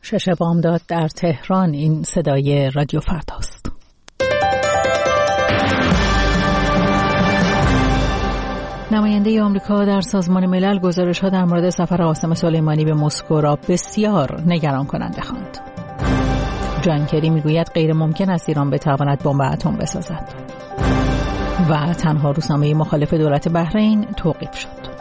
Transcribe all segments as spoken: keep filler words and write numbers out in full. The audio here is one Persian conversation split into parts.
شش بامداد در تهران. این صدای رادیو فرداست. نماینده آمریکا در سازمان ملل گزارش‌ها در مورد سفر قاسم سلیمانی به مسکو را بسیار نگران کننده خواند. جان کری میگوید غیر ممکن است ایران بتواند بمب اتم بسازد. و تنها روزنامه مخالف دولت بحرین توقیف شد.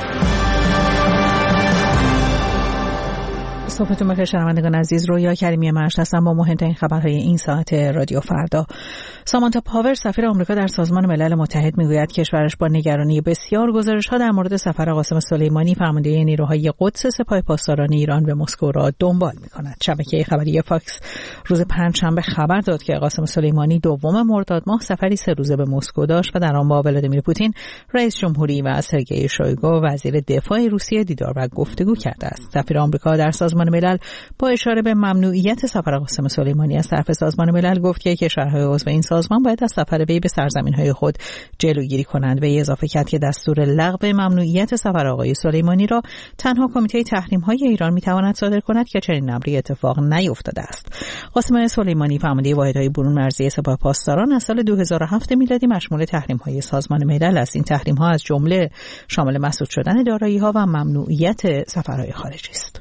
صبحتون بخیر شنوندگان عزیز. رویا کریمی مرشد هستم با مهمترین خبرهای این ساعت رادیو فردا. سامانتا پاور سفیر آمریکا در سازمان ملل متحد میگوید کشورش با نگرانی بسیار گزارش‌ها در مورد سفر قاسم سلیمانی فرمانده نیروهای قدس سپاه پاسداران ایران به مسکو را دنبال می‌کند. شبکه خبری فاکس روز پنجشنبه خبر داد که قاسم سلیمانی دوم مرداد ماه سفری سه روزه به مسکو داشت و در آن با ولادیمیر پوتین رئیس جمهوری و سرگئی شویگو وزیر دفاع روسیه دیدار و گفتگو کرده است. سفیر آمریکا در سازمان ملل با اشاره به ممنوعیت سفر قاسم سلیمانی از طرف سازمان ملل گفت که کشورهای عضو این سازمان باید از سفر وی به سرزمین‌های خود جلوگیری کنند و اضافه کرد که دستور لغو ممنوعیت سفر آقای سلیمانی را تنها کمیته تحریم‌های ایران می‌تواند صادر کند که چنین امری اتفاق نیفتاده است. قاسم سلیمانی فرمانده واحدهای برون مرزی سپاه پاسداران از سال دو هزار و هفت میلادی مشمول تحریم‌های سازمان ملل است. این تحریم‌ها از جمله شامل مسدود شدن دارایی‌ها و ممنوعیت سفرهای خارجی است.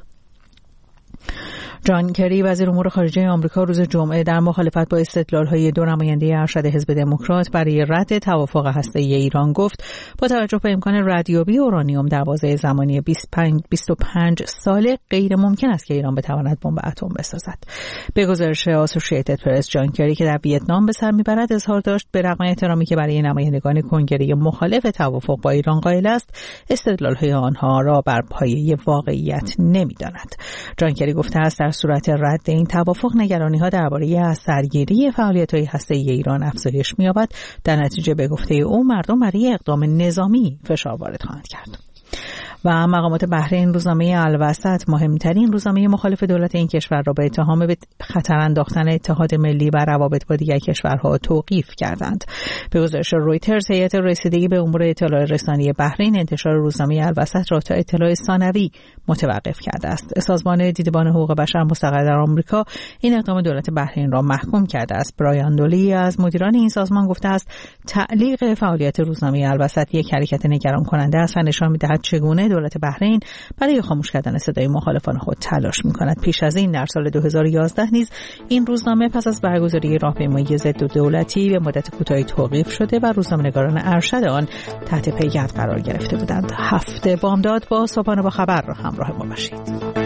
جان کری وزیر امور خارجه آمریکا روز جمعه در مخالفت با استدلال‌های دو نماینده ارشد حزب دموکرات برای رد توافق هسته‌ای ایران گفت با توجه به امکان ردیابی اورانیوم در بازه زمانی بیست و پنج ساله غیر ممکن است که ایران بتواند بمب اتم بسازد. به گزارش آسوشییتد پرس جان کری که در ویتنام به سر میبرد اظهار داشت به رغم احترامی که برای نمایندگان کنگره مخالف توافق با ایران قائل است، استدلال‌های آنها را بر پایه واقعیت نمی‌داند. جان کری گفته است در صورت رد این توافق نگرانی‌ها درباره از سرگیری فعالیت‌های هسته‌ای ایران افزایش می‌یابد. در نتیجه به گفته او مردم برای اقدام نظامی فشار وارد خواهند کرد. و مقامات بحرین روزنامه الوسط مهمترین روزنامه مخالف دولت این کشور را به اتهام به خطر انداختن اتحاد ملی و روابط با دیگر کشورها توقیف کردند. به گزارش رویترز هیئت رسیدگی به امور اطلاع رسانی بحرین انتشار روزنامه الوسط را تا اطلاع ثانوی متوقف کرده است. سازمان دیدبان حقوق بشر مستقر در آمریکا این اقدام دولت بحرین را محکوم کرده است. برایان دولی از مدیران این سازمان گفته است تعلیق فعالیت روزنامه الوسط یک حرکت نگران کننده است و نشان می‌دهد چگونه دولت بحرین برای خاموش کردن صدای مخالفان خود تلاش می‌کند. پیش از این در سال دو هزار و یازده نیز این روزنامه پس از برگزاری راهپیمایی ضد دولتی به مدت کوتاهی توقیف شده و روزنامه‌نگاران ارشد آن تحت پیگرد قرار گرفته بودند. هفته بامداد با صبحانه با خبر را همراه ما باشید.